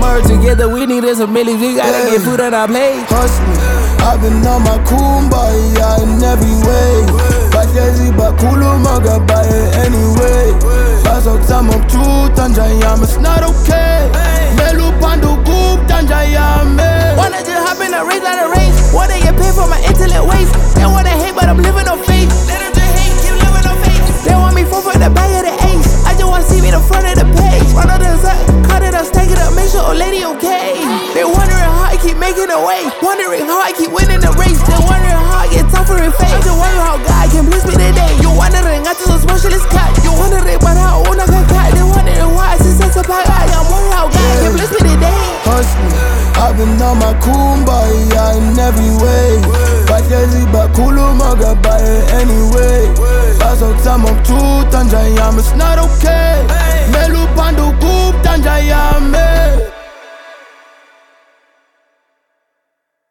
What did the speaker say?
tomorrow together, we need us a million. We gotta get food on our plate. Hustling, I've been on my kumbaya in every way. Bashezi bakulu magabaye anyway. Basok samok chu tanjayam, it's not okay. Melu pandu goop tanjayame. Wanna just hop in a race, not a race. Wanna get paid for my intellect waste. They wanna hate, but I'm living on faith. Let them just hate, keep living on faith. They want me for the back of the ace. I just wanna see me the front of the page. Run on the side, cut it up, stack it up, make sure old lady okay. They wondering how I keep making it way. Wondering how I keep winning the race. They wondering how I get tougher in face. I just wonder how God can bless me today. You wondering, I just a specialist cat. You wondering, but how old I got cat. They wondering why I see such a pack. I'm wondering how God can bless me today. Hustling, I've been on my kumbaya in every way. Bashezi bakulu magabaye anyway. Basok samok chu tanjayam, it's not okay. Melu